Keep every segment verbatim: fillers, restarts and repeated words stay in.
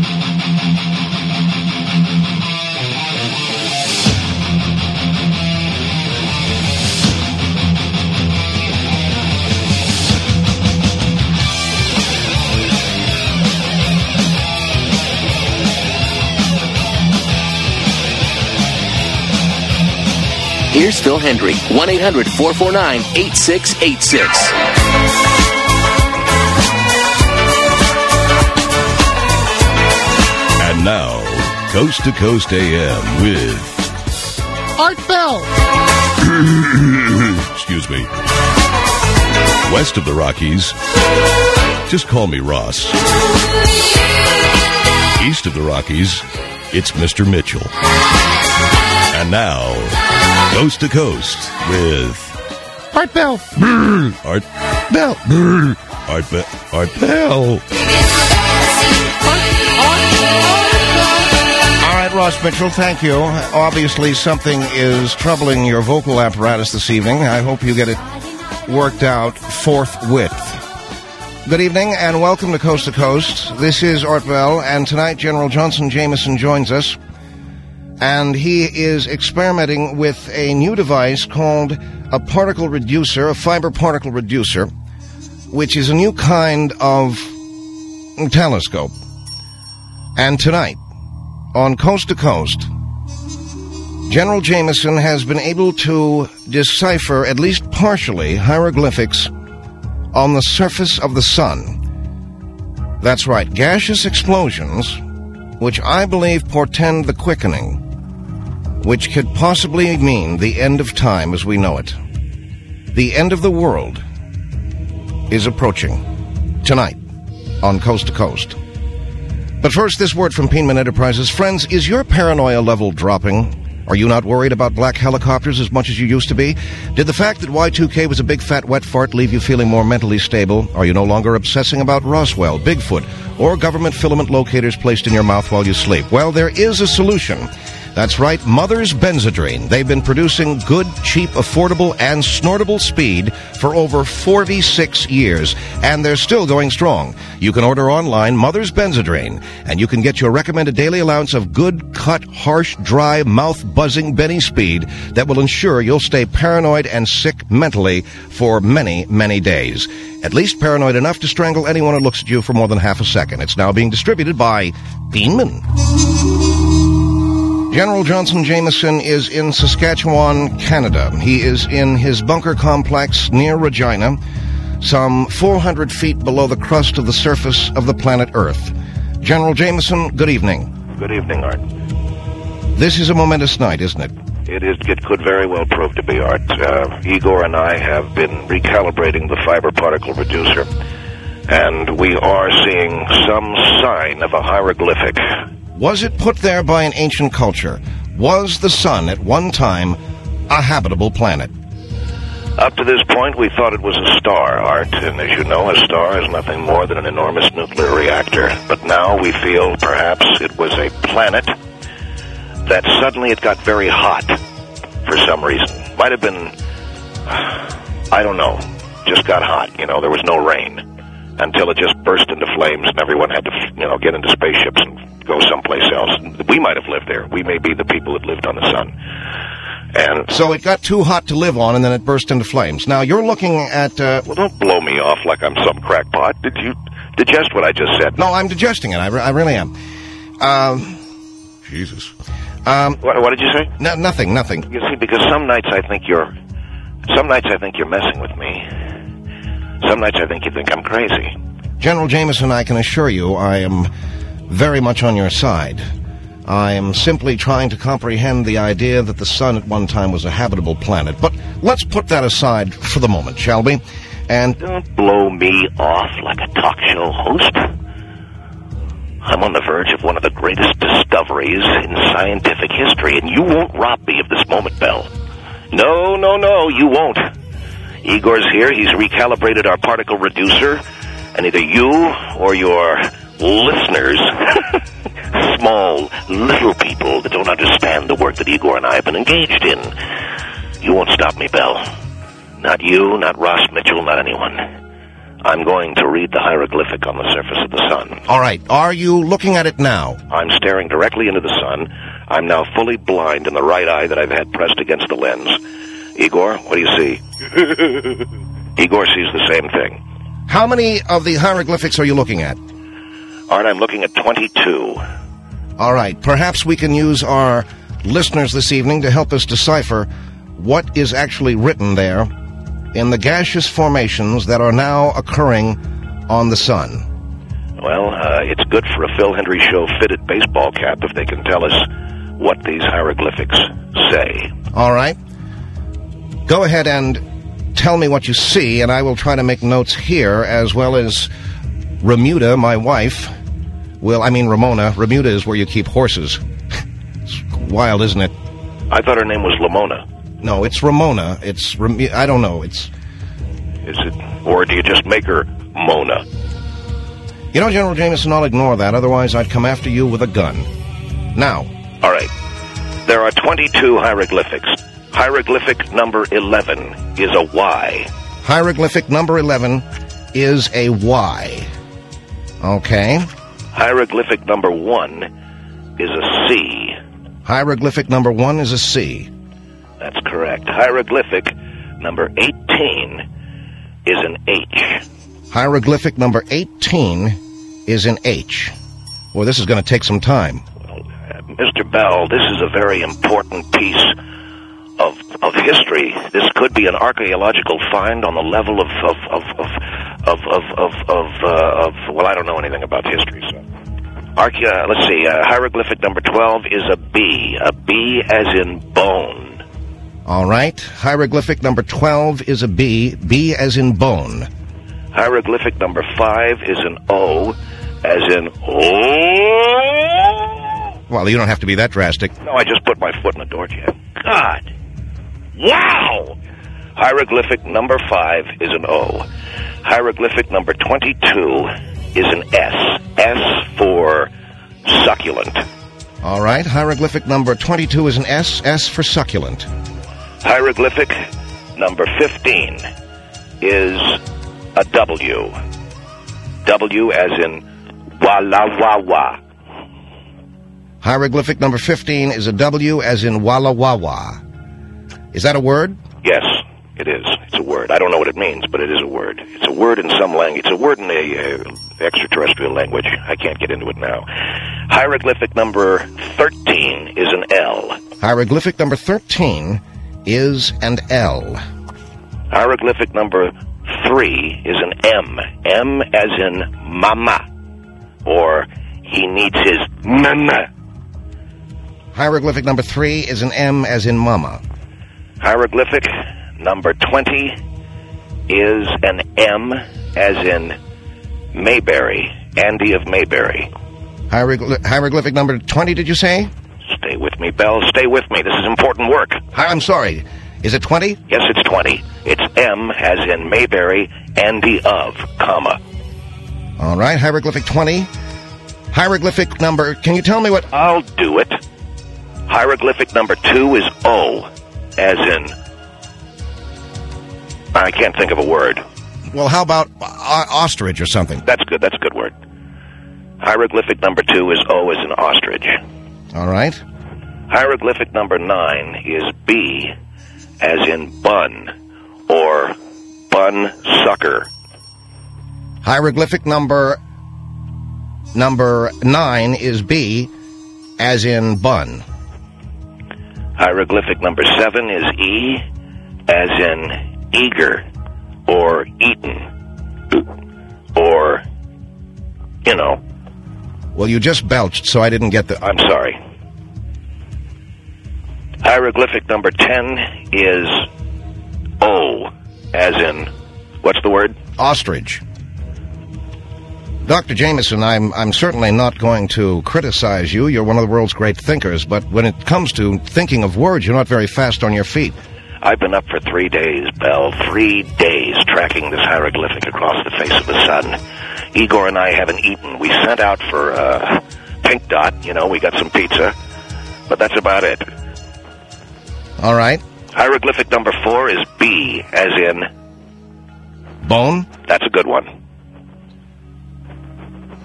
Here's Phil Hendry, one eight hundred four four nine eight six eight six. And now, Coast to Coast A M with Art Bell. Excuse me. West of the Rockies, just call me Ross. East of the Rockies, it's Mister Mitchell. And now, Coast to Coast with Art Bell. Art Bell. Art Bell. Art Bell. All right, Ross Mitchell, thank you. Obviously, something is troubling your vocal apparatus this evening. I hope you get it worked out forthwith. Good evening, and welcome to Coast to Coast. This is Art Bell, and tonight General Johnson Jameson joins us. And he is experimenting with a new device called a particle reducer, a fiber particle reducer, which is a new kind of telescope. And tonight, on Coast to Coast, General Jameson has been able to decipher, at least partially, hieroglyphics on the surface of the sun. That's right, gaseous explosions, which I believe portend the quickening, which could possibly mean the end of time as we know it. The end of the world is approaching tonight on Coast to Coast. But first, this word from Peenman Enterprises. Friends, is your paranoia level dropping? Are you not worried about black helicopters as much as you used to be? Did the fact that Y two K was a big fat wet fart leave you feeling more mentally stable? Are you no longer obsessing about Roswell, Bigfoot, or government filament locators placed in your mouth while you sleep? Well, there is a solution. That's right, Mother's Benzedrine. They've been producing good, cheap, affordable, and snortable speed for over forty-six years, and they're still going strong. You can order online Mother's Benzedrine, and you can get your recommended daily allowance of good, cut, harsh, dry, mouth-buzzing Benny speed that will ensure you'll stay paranoid and sick mentally for many, many days. At least paranoid enough to strangle anyone who looks at you for more than half a second. It's now being distributed by Beanman. General Johnson Jameson is in Saskatchewan, Canada. He is in his bunker complex near Regina, some four hundred feet below the crust of the surface of the planet Earth. General Jameson, good evening. Good evening, Art. This is a momentous night, isn't it? It is. It could very well prove to be, Art. Uh, Igor and I have been recalibrating the fiber particle reducer, and we are seeing some sign of a hieroglyphic. Was it put there by an ancient culture? Was the sun at one time a habitable planet? Up to this point, we thought it was a star, Art, and as you know, a star is nothing more than an enormous nuclear reactor. But now we feel perhaps it was a planet that suddenly it got very hot for some reason. Might have been, I don't know, just got hot. You know, there was no rain until it just burst into flames and everyone had to, you know, get into spaceships and go someplace else. We might have lived there. We may be the people that lived on the sun. And so it got too hot to live on, and then it burst into flames. Now, you're looking at... Uh, well, don't blow me off like I'm some crackpot. Did you digest what I just said? No, I'm digesting it. I, re- I really am. Um, Jesus. Um, what, what did you say? No, nothing, nothing. You see, because some nights I think you're... Some nights I think you're messing with me. Some nights I think you think I'm crazy. General Jameson, I can assure you I am very much on your side. I am simply trying to comprehend the idea that the sun at one time was a habitable planet. But let's put that aside for the moment, shall we? And don't blow me off like a talk show host. I'm on the verge of one of the greatest discoveries in scientific history, and you won't rob me of this moment, Bell. No, no, no, you won't. Igor's here. He's recalibrated our particle reducer, and either you or your listeners, small, little people that don't understand the work that Igor and I have been engaged in, you won't stop me, Bell. Not you, not Ross Mitchell, not anyone. I'm going to read the hieroglyphic on the surface of the sun. All right. Are you looking at it now? I'm staring directly into the sun. I'm now fully blind in the right eye that I've had pressed against the lens. Igor, what do you see? Igor sees the same thing. How many of the hieroglyphics are you looking at? Art, I'm looking at twenty-two. All right. Perhaps we can use our listeners this evening to help us decipher what is actually written there in the gaseous formations that are now occurring on the sun. Well, uh, it's good for a Phil Hendry Show fitted baseball cap if they can tell us what these hieroglyphics say. All right. Go ahead and tell me what you see, and I will try to make notes here, as well as Remuda, my wife. Well, I mean Ramona. Remuda is where you keep horses. It's wild, isn't it? I thought her name was Lamona. No, it's Ramona. It's, Rem- I don't know. It's... Is it, or do you just make her Mona? You know, General Jameson, I'll ignore that. Otherwise, I'd come after you with a gun. Now. All right. There are twenty-two hieroglyphics. Hieroglyphic number eleven is a Y. Hieroglyphic number eleven is a Y. Okay. Hieroglyphic number one is a C. Hieroglyphic number one is a C. That's correct. Hieroglyphic number eighteen is an H. Hieroglyphic number eighteen is an H. Well, this is going to take some time. Well, uh, Mister Bell, this is a very important piece of of history. This could be an archaeological find on the level of of of of of of of, of, uh, of well, I don't know anything about history, so. Archae- uh, let's see. Uh, hieroglyphic number twelve is a B. A B as in bone. All right. Hieroglyphic number twelve is a B. B as in bone. Hieroglyphic number five is an O, as in oh. Well, you don't have to be that drastic. No, I just put my foot in the door jam. God. Wow! Hieroglyphic number five is an O. Hieroglyphic number twenty-two is an S. S for succulent. All right. Hieroglyphic number twenty-two is an S. S for succulent. Hieroglyphic number fifteen is a W. W as in walla wah wah. Hieroglyphic number fifteen is a W as in walla wah wah. Is that a word? Yes, it is. It's a word. I don't know what it means, but it is a word. It's a word in some language. It's a word in a uh, extraterrestrial language. I can't get into it now. Hieroglyphic number thirteen is an L. Hieroglyphic number thirteen is an L. Hieroglyphic number three is an M. M as in mama, or he needs his mama. Hieroglyphic number three is an M as in mama. Hieroglyphic number twenty is an M as in Mayberry, Andy of Mayberry. Hierogly- hieroglyphic number twenty, did you say? Stay with me, Bell. Stay with me. This is important work. Hi, I'm sorry. Is it twenty? Yes, it's twenty. It's M as in Mayberry, Andy of, comma. All right, hieroglyphic twenty. Hieroglyphic number, can you tell me what... I'll do it. Hieroglyphic number two is O, as in... I can't think of a word. Well, how about uh, ostrich or something? That's good. That's a good word. Hieroglyphic number two is O as in ostrich. All right. Hieroglyphic number nine is B, as in bun, or bun sucker. Hieroglyphic number number nine is B, as in bun. Hieroglyphic number seven is E, as in eager, or eaten, or, you know. Well, you just belched, so I didn't get the... I'm sorry. Hieroglyphic number ten is O, as in, what's the word? Ostrich. Doctor Jameson, I'm I'm certainly not going to criticize you. You're one of the world's great thinkers, but when it comes to thinking of words, you're not very fast on your feet. I've been up for three days, Bell, three days tracking this hieroglyphic across the face of the sun. Igor and I haven't eaten. We sent out for uh, Pink Dot, you know, we got some pizza, but that's about it. All right. Hieroglyphic number four is B, as in... Bone? That's a good one.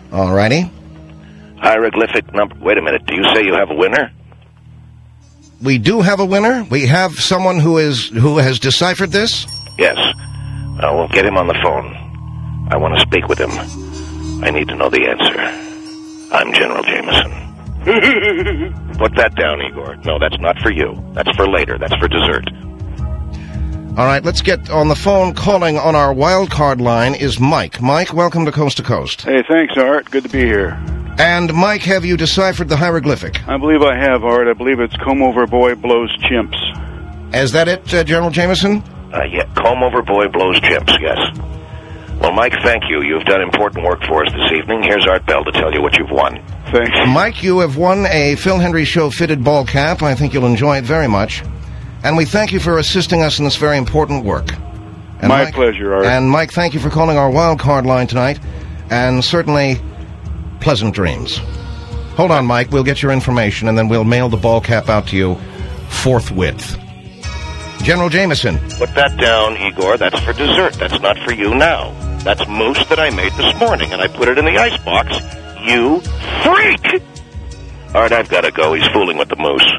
All righty. Hieroglyphic number... Wait a minute. Do you say you have a winner? We do have a winner. We have someone who is who has deciphered this. Yes. Uh, we'll get him on the phone. I want to speak with him. I need to know the answer. I'm General Jameson. Put that down, Igor. No, that's not for you. That's for later. That's for dessert. All right, let's get on the phone. Calling on our wild card line is Mike. Mike, welcome to Coast to Coast. Hey, thanks, Art. Good to be here. And, Mike, have you deciphered the hieroglyphic? I believe I have, Art. I believe it's comb over boy blows chimps. Is that it, uh, General Jameson? Uh, yeah, comb over boy blows chimps, yes. Well, Mike, thank you. You've done important work for us this evening. Here's Art Bell to tell you what you've won. Thanks. Mike, you have won a Phil Hendry Show fitted ball cap. I think you'll enjoy it very much. And we thank you for assisting us in this very important work. And My Mike, pleasure, Art. And, Mike, thank you for calling our wild card line tonight. And certainly, pleasant dreams. Hold on, Mike. We'll get your information, and then we'll mail the ball cap out to you forthwith. General Jameson. Put that down, Igor. That's for dessert. That's not for you now. That's mousse that I made this morning, and I put it in the icebox. You freak! All right, I've got to go. He's fooling with the mousse.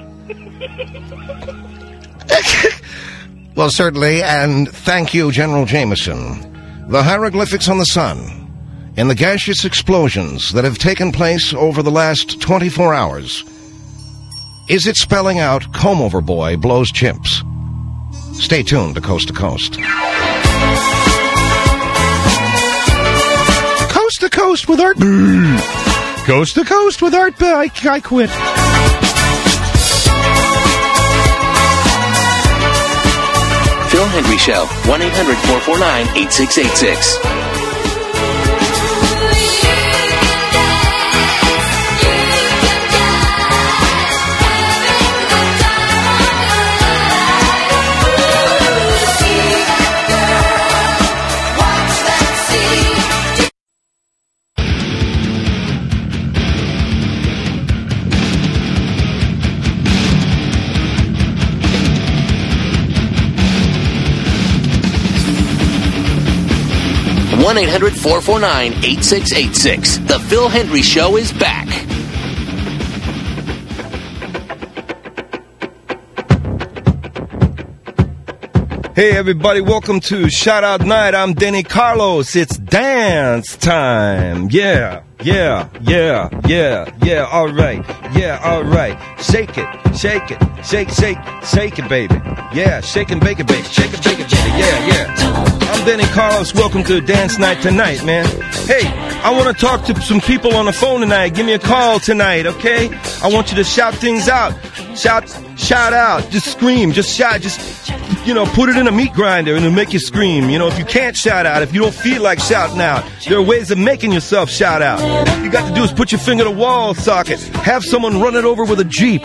Well, certainly, and thank you, General Jameson. The hieroglyphics on the sun, in the gaseous explosions that have taken place over the last twenty-four hours, is it spelling out comb over boy blows chimps? Stay tuned to Coast to Coast. Coast to Coast with Art... Coast to Coast with Art... I, I quit. Phil Hendry Show, one eight hundred four four nine eight six eight six. one eight hundred four four nine eight six eight six. The Phil Hendry Show is back. Hey everybody, welcome to Shout Out Night. I'm Denny Carlos. It's dance time. Yeah, yeah, yeah, yeah, yeah, alright. Yeah, alright. Shake it, shake it, shake, shake, shake it, baby. Yeah, shake and bake it, baby. Shake it, bake it, baby. Yeah, yeah. I'm Denny Carlos. Welcome to Dance Night tonight, man. Hey, I want to talk to some people on the phone tonight. Give me a call tonight, okay? I want you to shout things out. Shout, shout out. Just scream. Just shout. Just, you know, put it in a meat grinder and it'll make you scream. You know, if you can't shout out, if you don't feel like shouting out, there are ways of making yourself shout out. All you got to do is put your finger to the wall socket. Have someone run it over with a Jeep.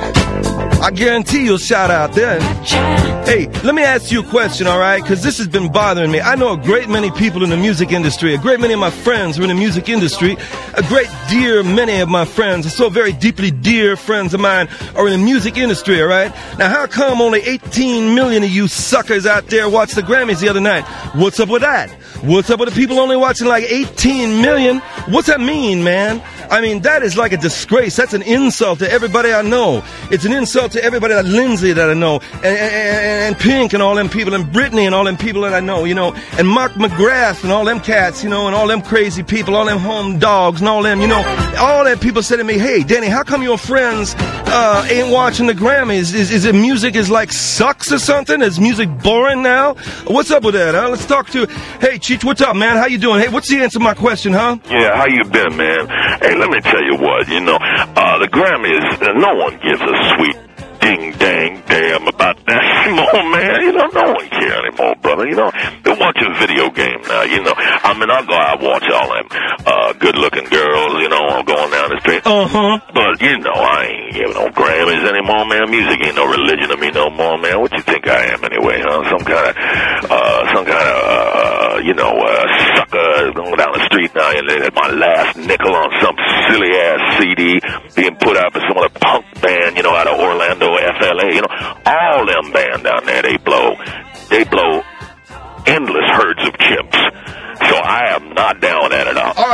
I guarantee you'll shout out then. Hey, let me ask you a question, all right? Because this has been bothering me. I know a great many people in the music industry. A great many of my friends are in the music industry. A great dear many of my friends, so very deeply dear friends of mine, are in the music industry, all right? Now, how come only eighteen million of you suckers out there watched the Grammys the other night? What's up with that? What's up with the people only watching like eighteen million? What's that mean, man? I mean, that is like a disgrace. That's an insult to everybody I know. It's an insult to everybody, like Lindsay that I know, and, and, and Pink and all them people, and Britney and all them people that I know, you know, and Mark McGrath and all them cats, you know, and all them crazy people, all them home dogs and all them, you know, all them people said to me, hey, Danny, how come your friends uh, ain't watching the Grammys? Is, is it music is like sucks or something? Is music boring now? What's up with that, huh? Let's talk to, hey, Cheech, what's up, man? How you doing? Hey, what's the answer to my question, huh? Yeah, how you been, man? Hey, let me tell you what, you know, uh, the Grammys, uh, no one gives a sweet ding-dang damn about that anymore, man. You know, no one cares anymore, brother. You know, they're watching video game now, you know. I mean, I'll go out and watch all them uh, good-looking girls, you know, going down the street. Uh-huh. But, you know, I ain't giving no Grammys anymore, man. Music ain't no religion to me no more, man. What you think I am anyway, huh? Some kind of, uh, some kind of, uh, you know, uh, sucker going down the street now and they had my last nickel on some silly-ass C D being put out for some other punk band, you know, out of Orlando, F L A, you know. All them band down there, they blow, they blow endless herds of chimps. So I am not down at it all. All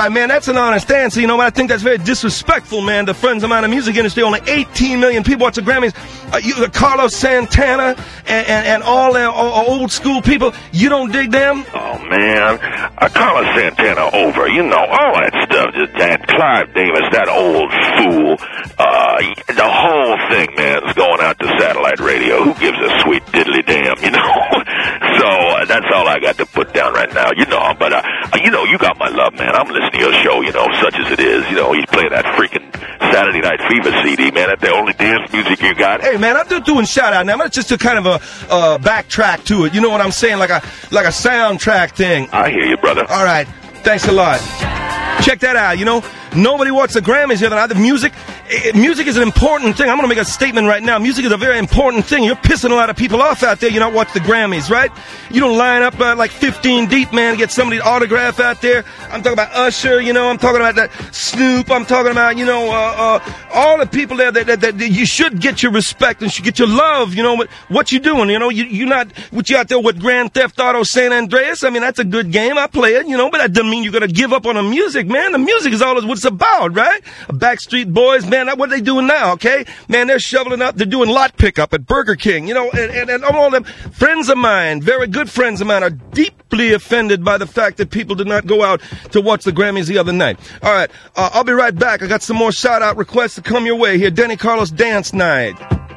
right, man, that's an honest answer. You know what? I think that's very disrespectful, man. The friends of mine in the music industry, only eighteen million people watch the Grammys. Uh, you, uh, Carlos Santana and, and, and all the uh, old school people, you don't dig them? Oh, man. Uh, Carlos Santana over. You know, all that stuff. Just that Clive Davis, that old fool. Uh, the whole thing, man, is going out to satellite radio. Who gives a sweet diddly damn, you know? So uh, that's all I got to put down right now. You know, but, uh, you know, you got my love, man. I'm listening to your show, you know, such as it is. You know, you play that freaking Saturday Night Fever C D, man. That's the only dance music you got. Hey, man, I'm just doing shout-out now. That's just a kind of a uh, backtrack to it. You know what I'm saying? Like a like a soundtrack thing. I hear you, brother. All right. Thanks a lot. Check that out, you know. Nobody watches the Grammys here tonight. The music, it, music is an important thing. I'm going to make a statement right now. Music is a very important thing. You're pissing a lot of people off out there. You don't watch the Grammys, right? You don't line up uh, like fifteen deep, man, to get somebody's autograph out there. I'm talking about Usher, you know. I'm talking about that Snoop. I'm talking about, you know, uh, uh, all the people there that, that, that, that you should get your respect and should get your love, you know, what, what you doing, you know. You, you're not, what you out there with Grand Theft Auto San Andreas. I mean, that's a good game. I play it, you know, but that doesn't mean you're going to give up on the music, man. The music is all what it's about, right? Backstreet Boys, man, what are they doing now, okay? Man, they're shoveling up, they're doing lot pickup at Burger King, you know, and, and, and all them friends of mine, very good friends of mine, are deeply offended by the fact that people did not go out to watch the Grammys the other night. All right, uh, I'll be right back. I got some more shout-out requests to come your way here. Denny Carlos Dance Night.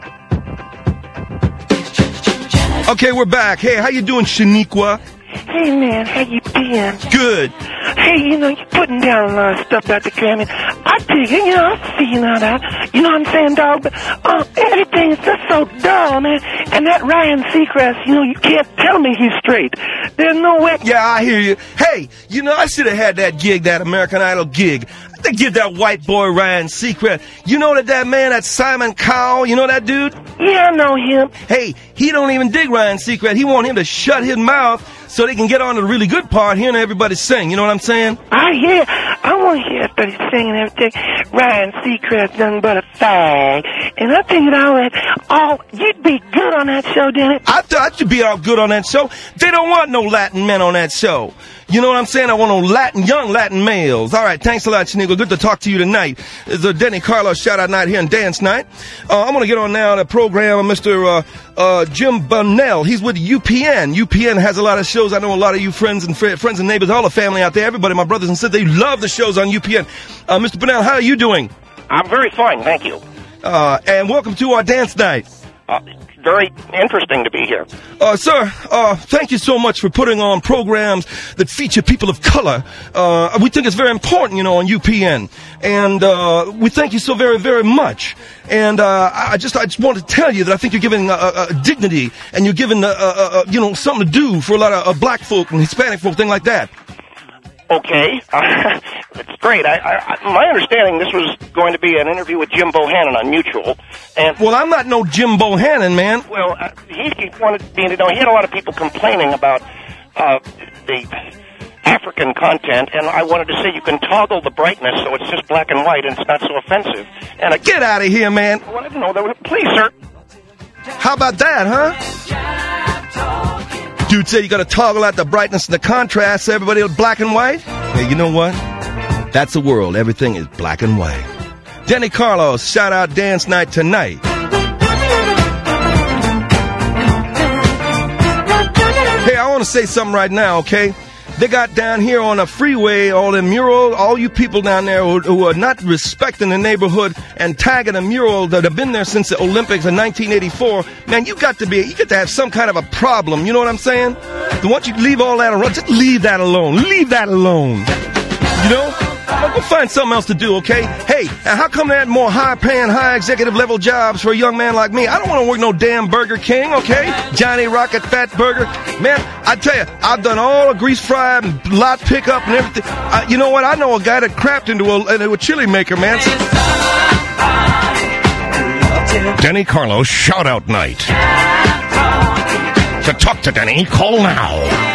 Okay, we're back. Hey, how you doing, Shaniqua? Hey, man, how you been? Good. Hey, you know, you're putting down a lot of stuff about the Grammy. I dig it, you know, I see you now, that. You know what I'm saying, dog? But uh, everything is just so dull, man. And that Ryan Seacrest, you know, you can't tell me he's straight. There's no way. Yeah, I hear you. Hey, you know, I should have had that gig, that American Idol gig. To give that white boy Ryan Seacrest. You know that that man, that Simon Cowell, you know that dude? Yeah, I know him. Hey, he don't even dig Ryan Seacrest. He want him to shut his mouth so they can get on to the really good part, hearing everybody sing. You know what I'm saying? I hear. I want to hear everybody singing everything. Ryan Seacrest done but a fag. And I figured all that, oh, you'd be good on that show, Dennis. I thought you'd be all good on that show. They don't want no Latin men on that show. You know what I'm saying? I want no Latin, young Latin males. All right, thanks a lot, Shaniqua. Good to talk to you tonight. It's a Denny Carlos shout-out night here in Dance Night. Uh, I'm going to get on now the program of Mister Uh, uh, Jim Bunnell. He's with U P N. U P N has a lot of shows. I know a lot of you friends and fr- friends and neighbors, all the family out there, everybody, my brothers and sisters, they love the shows on U P N. Uh, Mister Bunnell, how are you doing? I'm very fine, thank you. Uh, and welcome to our Dance Night. Uh, very interesting to be here. Uh, sir, uh, thank you so much for putting on programs that feature people of color. Uh, we think it's very important, you know, on U P N. And, uh, we thank you so very, very much. And, uh, I just, I just want to tell you that I think you're giving, uh, uh dignity and you're giving, uh, uh, uh, you know, something to do for a lot of uh, black folk and Hispanic folk, thing like that. Okay. Uh, it's great. I, I, my understanding, this was going to be an interview with Jim Bohannon on Mutual. And well, I'm not no Jim Bohannon, man. Well, uh, he, he wanted me to know. He had a lot of people complaining about uh, the African content, and I wanted to say you can toggle the brightness so it's just black and white and it's not so offensive. And I, Get out of here, man. I wanted to know that. Please, sir. How about that, huh? Dude said you got to toggle out the brightness and the contrast so everybody is black and white. Hey, you know what? That's the world. Everything is black and white. Denny Carlos, shout out Dance Night tonight. Hey, I want to say something right now, okay? They got down here on the freeway, all the murals, all you people down there who, who are not respecting the neighborhood and tagging a mural that have been there since the Olympics in nineteen eighty-four. Man, you got to be, you got to have some kind of a problem. You know what I'm saying? So once you leave all that alone, just leave that alone. Leave that alone. You know? Go find something else to do, okay? Hey, and how come they had more high-paying, high-executive-level jobs for a young man like me? I don't want to work no damn Burger King, okay? Johnny Rocket Fat Burger. Man, I tell you, I've done all the grease fry and lot pickup and everything. Uh, you know what? I know a guy that crapped into a, into a chili maker, man. Denny Carlos shout-out night. To talk to Denny, call now.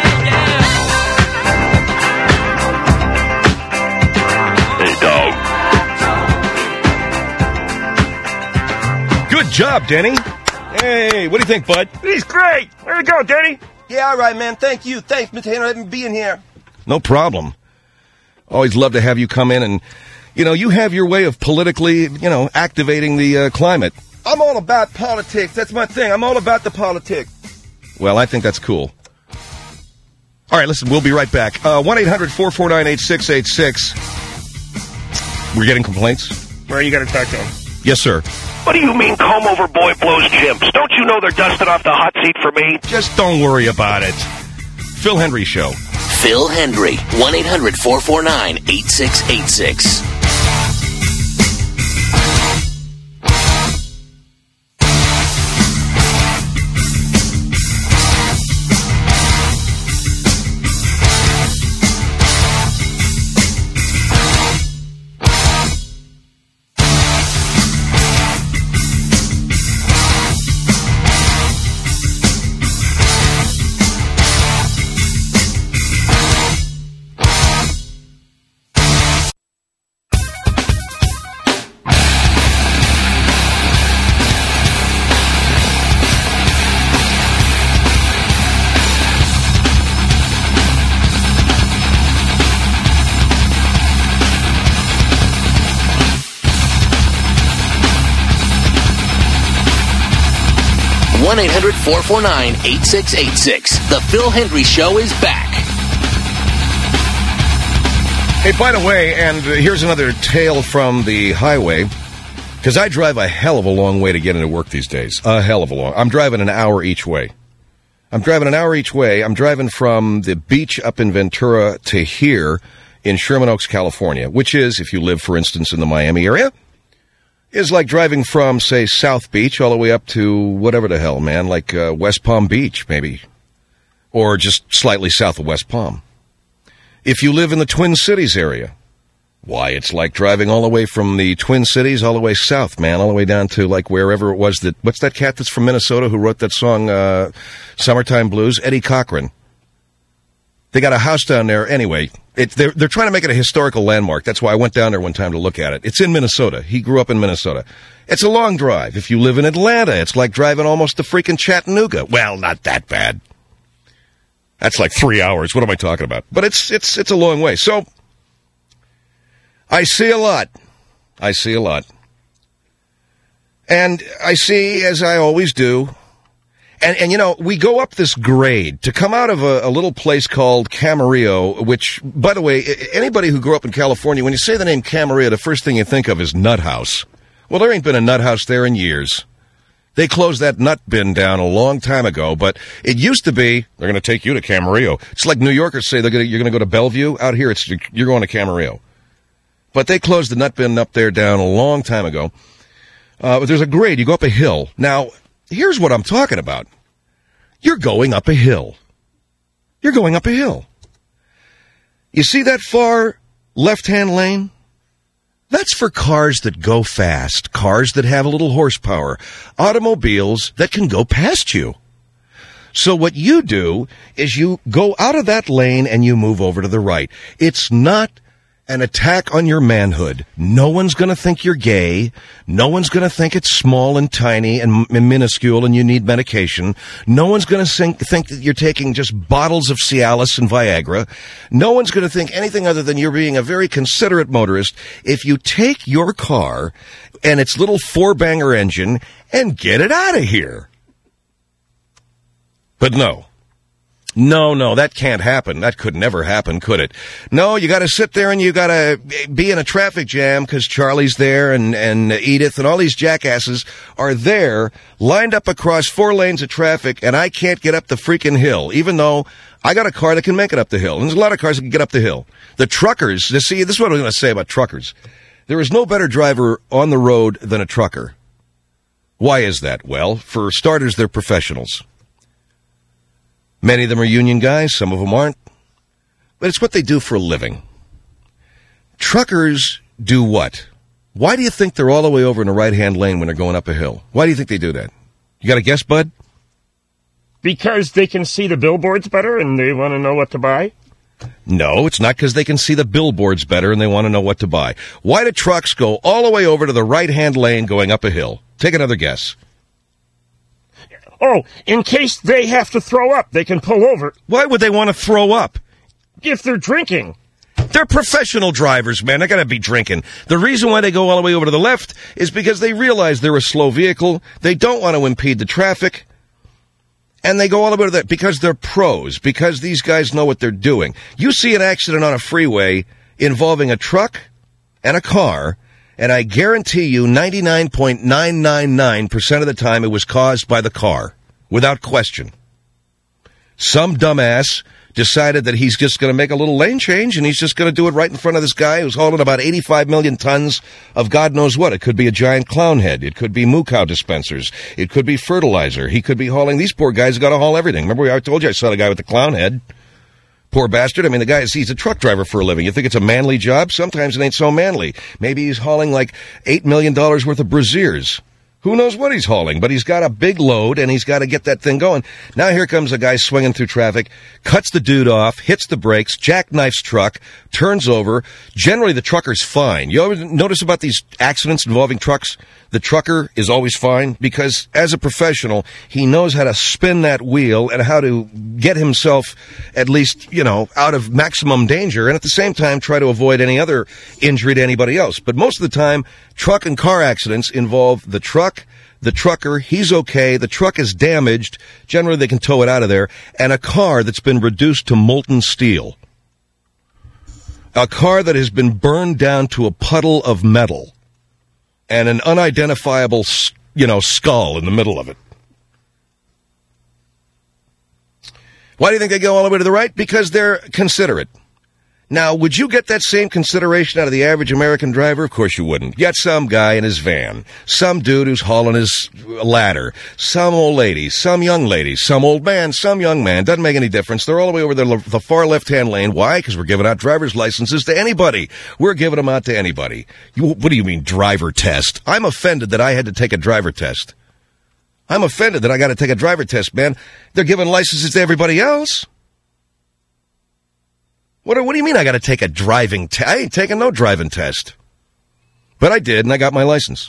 Good job, Denny. Hey, what do you think, bud? He's great. There you go, Denny. Yeah, all right, man. Thank you. Thanks, Mister Henry, for being here. No problem. Always love to have you come in and, you know, you have your way of politically, you know, activating the uh, climate. I'm all about politics. That's my thing. I'm all about the politics. Well, I think that's cool. All right, listen, we'll be right back. Uh, one eight hundred four four nine eight six eight six. We're getting complaints? Where you got to talk to him? Yes, sir. What do you mean comb-over boy blows chimps? Don't you know they're dusting off the hot seat for me? Just don't worry about it. Phil Hendry Show. Phil Hendry, one eight hundred four four nine eight six eight six. one eight hundred four four nine eight six eight six. The Phil Hendry Show is back. Hey, by the way, and here's another tale from the highway, because I drive a hell of a long way to get into work these days. A hell of a long. I'm driving an hour each way. I'm driving an hour each way. I'm driving from the beach up in Ventura to here in Sherman Oaks, California, which is, if you live, for instance, in the Miami area, is like driving from, say, South Beach all the way up to whatever the hell, man, like uh, West Palm Beach, maybe, or just slightly south of West Palm. If you live in the Twin Cities area, why, it's like driving all the way from the Twin Cities all the way south, man, all the way down to, like, wherever it was that, what's that cat that's from Minnesota who wrote that song, uh, Summertime Blues? Eddie Cochran. They got a house down there. Anyway, it, they're, they're trying to make it a historical landmark. That's why I went down there one time to look at it. It's in Minnesota. He grew up in Minnesota. It's a long drive. If you live in Atlanta, it's like driving almost to freaking Chattanooga. Well, not that bad. That's like three hours. What am I talking about? But it's it's it's a long way. So I see a lot. I see a lot. And I see, as I always do, And, and, you know, we go up this grade to come out of a, a little place called Camarillo, which, by the way, anybody who grew up in California, when you say the name Camarillo, the first thing you think of is Nut House. Well, there ain't been a Nut House there in years. They closed that nut bin down a long time ago, but it used to be, they're going to take you to Camarillo. It's like New Yorkers say they're gonna, you're going to go to Bellevue. Out here, it's you're going to Camarillo. But they closed the nut bin up there down a long time ago. Uh, but there's a grade. You go up a hill. Now, here's what I'm talking about. You're going up a hill. You're going up a hill. You see that far left-hand lane? That's for cars that go fast, cars that have a little horsepower, automobiles that can go past you. So what you do is you go out of that lane and you move over to the right. It's not an attack on your manhood. No one's going to think you're gay. No one's going to think it's small and tiny and, and minuscule and you need medication. No one's going to think, think that you're taking just bottles of Cialis and Viagra. No one's going to think anything other than you're being a very considerate motorist if you take your car and its little four-banger engine and get it out of here. But no. No, no, that can't happen. That could never happen, could it? No, you got to sit there and you got to be in a traffic jam because Charlie's there and, and Edith and all these jackasses are there lined up across four lanes of traffic, and I can't get up the freaking hill, even though I got a car that can make it up the hill. And there's a lot of cars that can get up the hill. The truckers, you see, this is what I'm going to say about truckers. There is no better driver on the road than a trucker. Why is that? Well, for starters, they're professionals. Many of them are union guys, some of them aren't. But it's what they do for a living. Truckers do what? Why do you think they're all the way over in the right-hand lane when they're going up a hill? Why do you think they do that? You got a guess, bud? Because they can see the billboards better and they want to know what to buy? No, it's not because they can see the billboards better and they want to know what to buy. Why do trucks go all the way over to the right-hand lane going up a hill? Take another guess. Oh, in case they have to throw up, they can pull over. Why would they want to throw up? If they're drinking. They're professional drivers, man. They're going to be drinking. The reason why they go all the way over to the left is because they realize they're a slow vehicle. They don't want to impede the traffic. And they go all the way to that because they're pros, because these guys know what they're doing. You see an accident on a freeway involving a truck and a car, and I guarantee you ninety-nine point nine nine nine percent of the time it was caused by the car, without question. Some dumbass decided that he's just going to make a little lane change, and he's just going to do it right in front of this guy who's hauling about eighty-five million tons of God knows what. It could be a giant clown head. It could be moo cow dispensers. It could be fertilizer. He could be hauling. These poor guys got to haul everything. Remember, I told you I saw the guy with the clown head. Poor bastard. I mean, the guy is, he's a truck driver for a living. You think it's a manly job? Sometimes it ain't so manly. Maybe he's hauling like eight million dollars worth of brassieres. Who knows what he's hauling, but he's got a big load, and he's got to get that thing going. Now here comes a guy swinging through traffic, cuts the dude off, hits the brakes, jackknifes truck, turns over. Generally, the trucker's fine. You ever notice about these accidents involving trucks? The trucker is always fine because, as a professional, he knows how to spin that wheel and how to get himself, at least, you know, out of maximum danger, and at the same time try to avoid any other injury to anybody else. But most of the time, truck and car accidents involve the truck, the trucker, he's okay, the truck is damaged, generally they can tow it out of there, and a car that's been reduced to molten steel. A car that has been burned down to a puddle of metal. And an unidentifiable, you know, skull in the middle of it. Why do you think they go all the way to the right? Because they're considerate. Now, would you get that same consideration out of the average American driver? Of course you wouldn't. You got some guy in his van, some dude who's hauling his ladder, some old lady, some young lady, some old man, some young man. Doesn't make any difference. They're all the way over the, the far left-hand lane. Why? Because we're giving out driver's licenses to anybody. We're giving them out to anybody. You, what do you mean, driver test? I'm offended that I had to take a driver test. I'm offended that I got to take a driver test, man. They're giving licenses to everybody else. What, what do you mean I got to take a driving test? I ain't taking no driving test. But I did, and I got my license.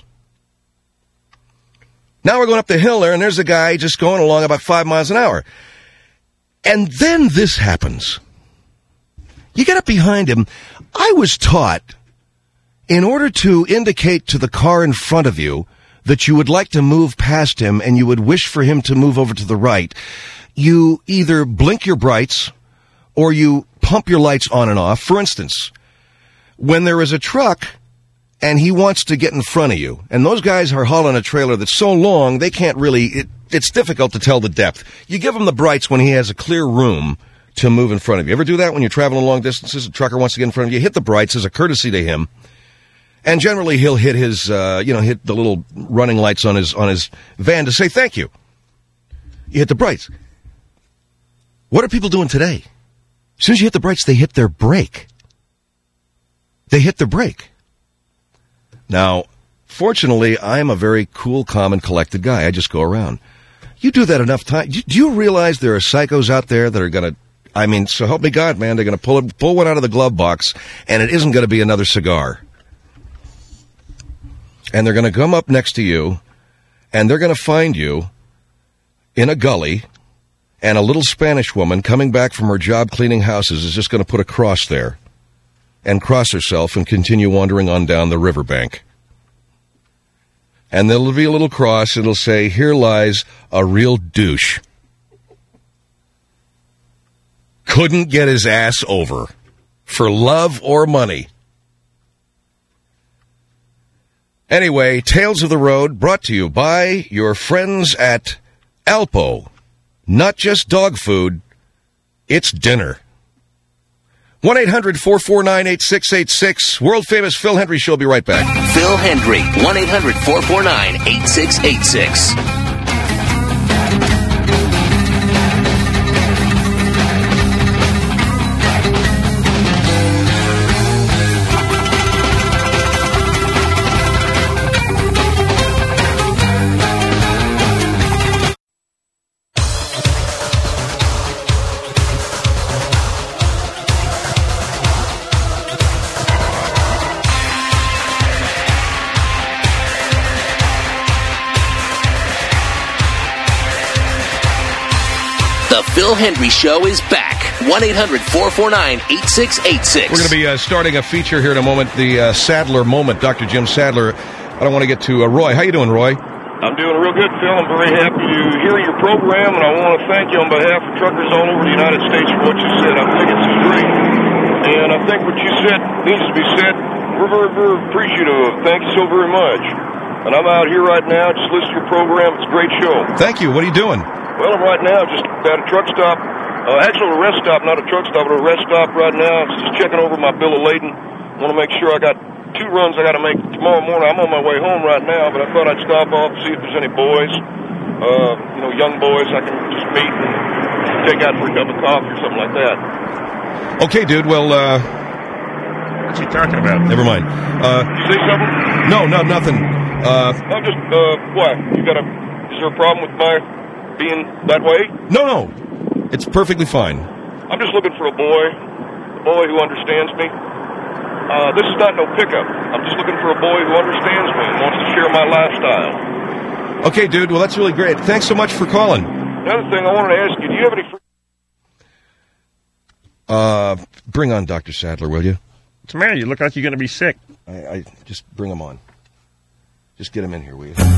Now we're going up the hill there, and there's a guy just going along about five miles an hour. And then this happens. You get up behind him. I was taught, in order to indicate to the car in front of you that you would like to move past him and you would wish for him to move over to the right, you either blink your brights or you pump your lights on and off. For instance, when there is a truck and he wants to get in front of you, and those guys are hauling a trailer that's so long they can't really, it, it's difficult to tell the depth. You give him the brights when he has a clear room to move in front of you. Ever do that when you're traveling long distances? A trucker wants to get in front of you. You hit the brights as a courtesy to him. And generally he'll hit his, uh, you know, hit the little running lights on his, on his van to say thank you. You hit the brights. What are people doing today? As soon as you hit the brights, they hit their brake. They hit their brake. Now, fortunately, I'm a very cool, calm, and collected guy. I just go around. You do that enough time. Do you realize there are psychos out there that are going to, I mean, so help me God, man, they're going to pull it, pull one out of the glove box, and it isn't going to be another cigar. And they're going to come up next to you, and they're going to find you in a gully, and a little Spanish woman coming back from her job cleaning houses is just going to put a cross there and cross herself and continue wandering on down the riverbank. And there'll be a little cross. It'll say, here lies a real douche. Couldn't get his ass over for love or money. Anyway, Tales of the Road brought to you by your friends at Alpo. Not just dog food, it's dinner. one eight hundred four four nine eight six eight six. World-famous Phil Hendry Show. Be right back. Phil Hendry, one eight hundred four four nine eight six eight six. The Phil Hendry Show is back. one eight hundred four four nine eight six eight six. We're going to be uh, starting a feature here in a moment, the uh, Sadler Moment, Doctor Jim Sadler. I don't want to get to uh, Roy. How you doing, Roy? I'm doing real good, Phil. I'm very happy to hear your program, and I want to thank you on behalf of truckers all over the United States for what you said. I think it's great, and I think what you said needs to be said. We're very, very appreciative of. Thank you so very much. And I'm out here right now, just listening to your program. It's a great show. Thank you. What are you doing? Well, I'm right now just at a truck stop. Uh, actually, a rest stop, not a truck stop, but a rest stop right now. Just checking over my bill of lading. Want to make sure I got two runs I got to make tomorrow morning. I'm on my way home right now, but I thought I'd stop off and see if there's any boys, uh, you know, young boys I can just meet and take out for a cup of coffee or something like that. Okay, dude. Well, uh... what's he talking about? Never mind. Uh... You say something? No, no, nothing. Uh... I'm just, uh, what? You got a... Is there a problem with my being that way? No, no. It's perfectly fine. I'm just looking for a boy, a boy who understands me. Uh, this is not no pickup. I'm just looking for a boy who understands me and wants to share my lifestyle. Okay, dude. Well, that's really great. Thanks so much for calling. Another thing I wanted to ask you, do you have any... Free- uh, bring on Doctor Sadler, will you? What's the matter? You look like you're going to be sick. I, I just bring him on. Just get him in here, will you? Come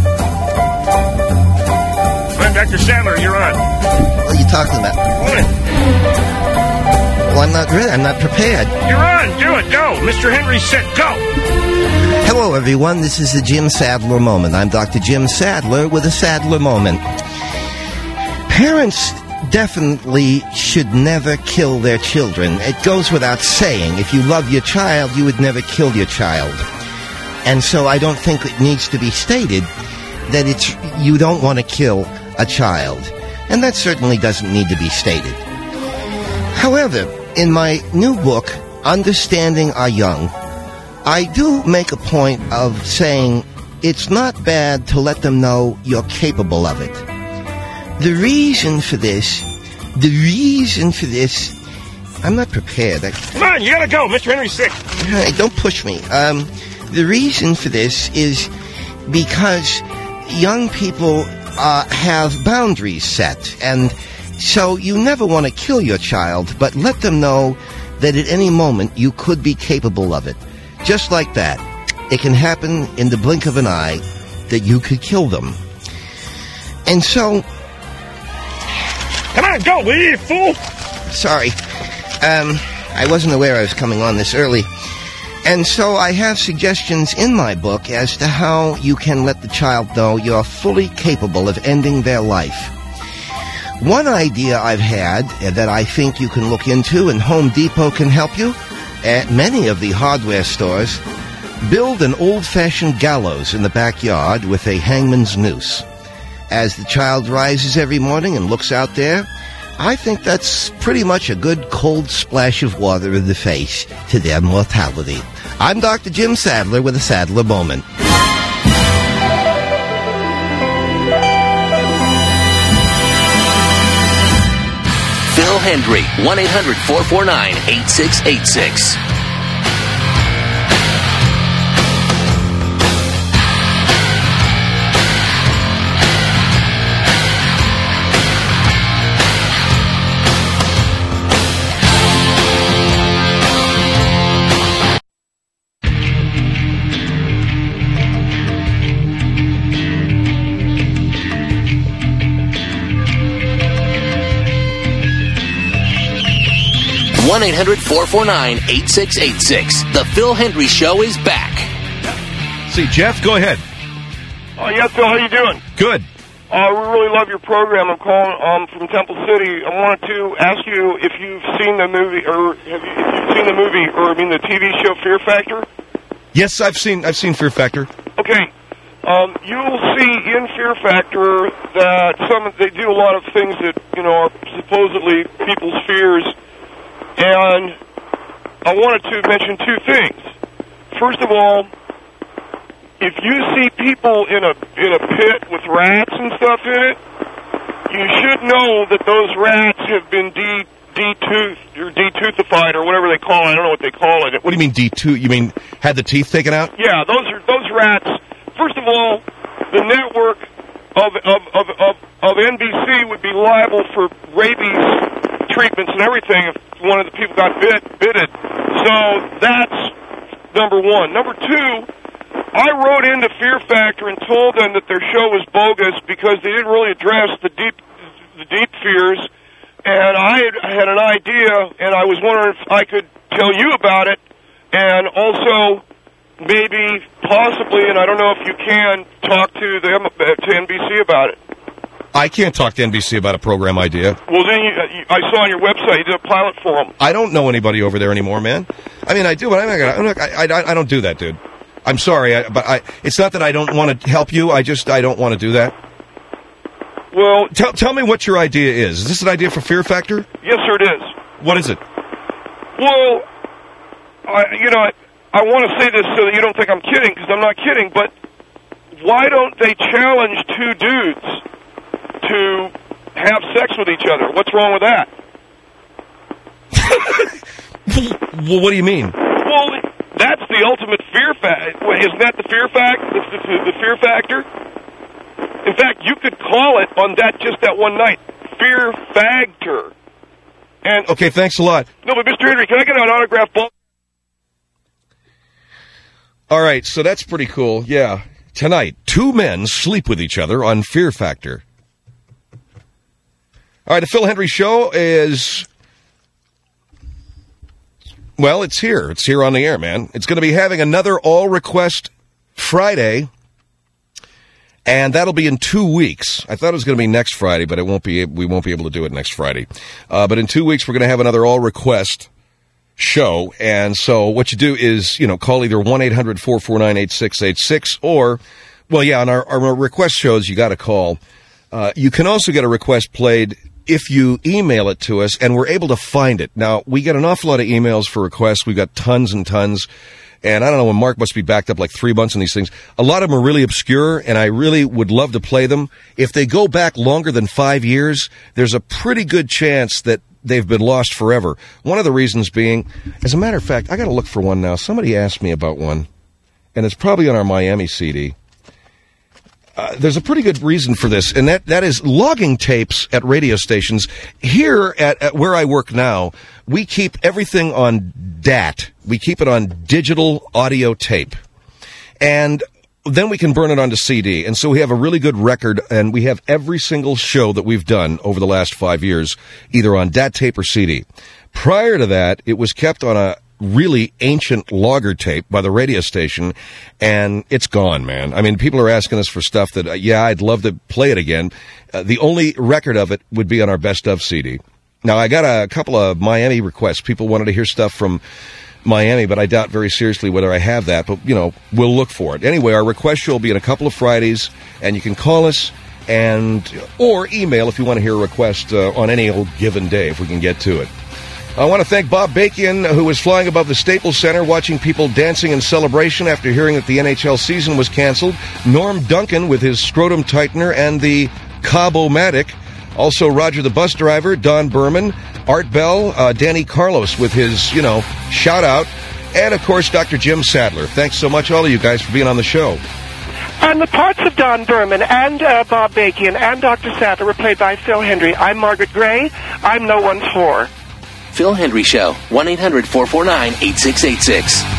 on, Doctor Sadler, you're on. What are you talking about? What? Well, I'm not ready. I'm not prepared. You're on. Do it. Go. Mister Henry said go. Hello, everyone. This is the Jim Sadler Moment. I'm Doctor Jim Sadler with a Sadler Moment. Parents definitely should never kill their children. It goes without saying. If you love your child, you would never kill your child. And so I don't think it needs to be stated that it's you don't want to kill a child. And that certainly doesn't need to be stated. However, in my new book, Understanding Our Young, I do make a point of saying it's not bad to let them know you're capable of it. The reason for this, the reason for this, I'm not prepared. I, Come on, you gotta go. Mister Henry's sick. Hey, don't push me. Um, the reason for this is because young people uh, have boundaries set, and so you never want to kill your child, but let them know that at any moment you could be capable of it. Just like that. It can happen in the blink of an eye that you could kill them. And so... Come on, go, will you, fool? Sorry. Um, I wasn't aware I was coming on this early. And so I have suggestions in my book as to how you can let the child know you're fully capable of ending their life. One idea I've had that I think you can look into, and Home Depot can help you, at many of the hardware stores, build an old-fashioned gallows in the backyard with a hangman's noose. As the child rises every morning and looks out there, I think that's pretty much a good cold splash of water in the face to their mortality. I'm Doctor Jim Sadler with a Sadler Moment. Phil Hendry, one eight hundred four four nine eight six eight six. one eight hundred four four nine eight six eight six. The Phil Hendry Show is back. See, Jeff, go ahead. Oh, yeah, Phil, how you doing? Good. Uh, we really love your program. I'm calling um, from Temple City. I wanted to ask you if you've seen the movie, or have you, if you've seen the movie, or I mean the T V show Fear Factor? Yes, I've seen I've seen Fear Factor. Okay. Um, you'll see in Fear Factor that some they do a lot of things that, you know, are supposedly people's fears. And I wanted to mention two things. First of all, if you see people in a in a pit with rats and stuff in it, you should know that those rats have been de de-toothed or de-toothified or whatever they call it. I don't know what they call it. What do you mean de-tooth? You mean had the teeth taken out? Yeah, those are those rats. First of all, the network of of of of, of N B C would be liable for rabies treatments and everything if one of the people got bit, bitted. So that's number one. Number two, I wrote into Fear Factor and told them that their show was bogus because they didn't really address the deep, the deep fears. And I had, I had an idea, and I was wondering if I could tell you about it, and also maybe, possibly, and I don't know if you can, talk to them, to N B C about it. I can't talk to N B C about a program idea. Well, then you, I saw on your website you did a pilot for them. I don't know anybody over there anymore, man. I mean, I do, but I'm not gonna, I'm not, I, I, I don't do that, dude. I'm sorry, I, but I, it's not that I don't want to help you. I just, I don't want to do that. Well, tell, tell me what your idea is. Is this an idea for Fear Factor? Yes, sir, it is. What is it? Well, I, you know, I, I want to say this so that you don't think I'm kidding, because I'm not kidding, but why don't they challenge two dudes to have sex with each other? What's wrong with that? Well, what do you mean? Well, that's the ultimate fear factor. Isn't that the fear factor? The, the, the fear factor? In fact, you could call it on that just that one night, Fear Factor. And okay, thanks a lot. No, but Mister Henry, can I get an autograph ball? All right, so that's pretty cool. Yeah, tonight, two men sleep with each other on Fear Factor. All right, the Phil Hendry Show is, well, it's here. It's here on the air, man. It's going to be having another all-request Friday, and that'll be in two weeks. I thought it was going to be next Friday, but it won't be. We won't be able to do it next Friday. Uh, but in two weeks, we're going to have another all-request show. And so what you do is, you know, call either one eight hundred four four nine eight six eight six or, well, yeah, on our, our request shows, you got to call. Uh, you can also get a request played if you email it to us, and we're able to find it. Now, we get an awful lot of emails for requests. We've got tons and tons. And I don't know, when Mark must be backed up like three months on these things. A lot of them are really obscure, and I really would love to play them. If they go back longer than five years, there's a pretty good chance that they've been lost forever. One of the reasons being, as a matter of fact, I got to look for one now. Somebody asked me about one, and it's probably on our Miami C D. Uh, there's a pretty good reason for this, and that, that is logging tapes at radio stations. Here at, at where I work now, we keep everything on D A T. We keep it on digital audio tape. And then we can burn it onto C D. And so we have a really good record, and we have every single show that we've done over the last five years, either on D A T tape or C D. Prior to that, it was kept on a really ancient logger tape by the radio station, and it's gone, man. I mean, people are asking us for stuff that, uh, yeah, I'd love to play it again. Uh, the only record of it would be on our best of C D. Now, I got a couple of Miami requests. People wanted to hear stuff from Miami, but I doubt very seriously whether I have that, but, you know, we'll look for it. Anyway, our request show will be in a couple of Fridays, and you can call us and or email if you want to hear a request uh, on any old given day, if we can get to it. I want to thank Bob Bakian, who was flying above the Staples Center watching people dancing in celebration after hearing that the N H L season was canceled. Norm Duncan with his scrotum tightener and the Cabo-Matic. Also Roger the bus driver, Don Berman, Art Bell, uh, Danny Carlos with his, you know, shout-out. And, of course, Doctor Jim Sadler. Thanks so much, all of you guys, for being on the show. And the parts of Don Berman and uh, Bob Bakian and Doctor Sadler were played by Phil Hendry. I'm Margaret Gray. I'm no one's whore. Phil Hendry Show, one eight hundred four four nine eight six eight six.